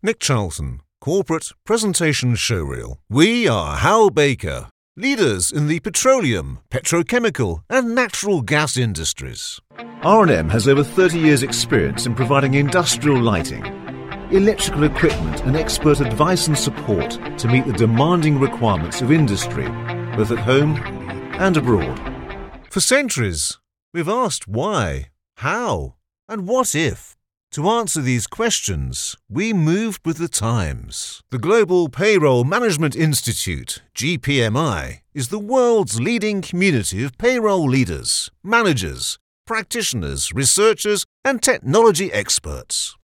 Nick Charlton, Corporate Presentation Showreel. We are Hal Baker, leaders in the petroleum, petrochemical and natural gas industries. R&M has over 30 years' experience in providing industrial lighting, electrical equipment and expert advice and support to meet the demanding requirements of industry, both at home and abroad. For centuries, we've asked why, how, and what if. To answer these questions, we moved with the times. The Global Payroll Management Institute, GPMI, is the world's leading community of payroll leaders, managers, practitioners, researchers, and technology experts.